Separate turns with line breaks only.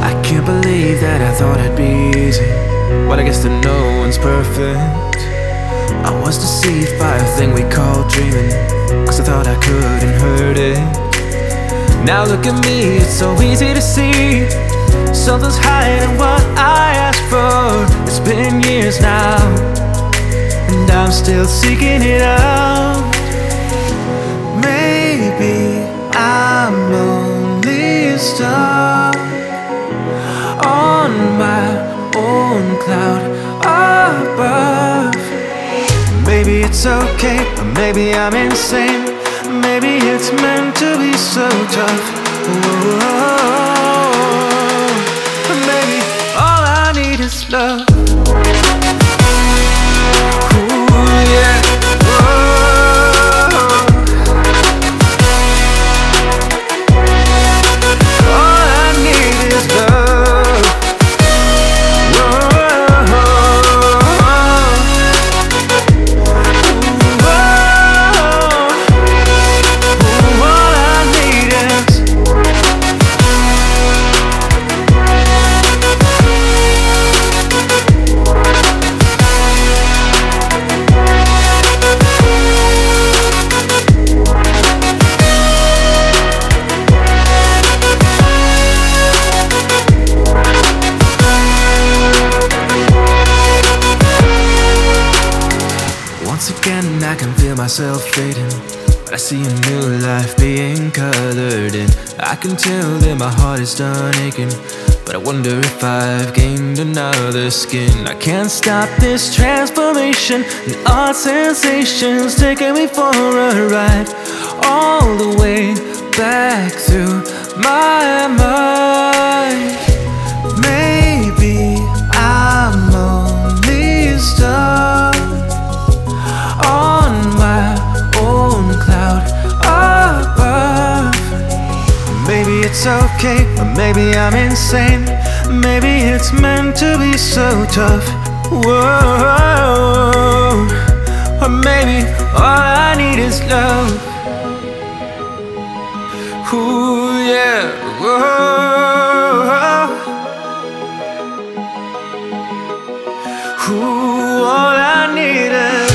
I can't believe that I thought it'd be easy. Well, I guess that no one's perfect. I was deceived by a thing we call dreaming, cause I thought I couldn't hurt it. Now look at me, it's so easy to see something's hiding what I asked for. It's been years now, and I'm still seeking it out. Maybe I'm only stuck on my own cloud above. Maybe it's okay, or maybe I'm insane. Maybe it's meant to be so tough. Whoa. Maybe all I need is love. Ooh, yeah. Once again I can feel myself fading, but I see a new life being colored in. I can tell that my heart is done aching, but I wonder if I've gained another skin. I can't stop this transformation, and odd sensations taking me for a ride, all the way back through my mind. Maybe I'm only stuck on my own cloud above. Maybe it's okay, or maybe I'm insane. Maybe it's meant to be so tough. Whoa. Or maybe all I need is love. Ooh, yeah. Whoa. Ooh, all I need is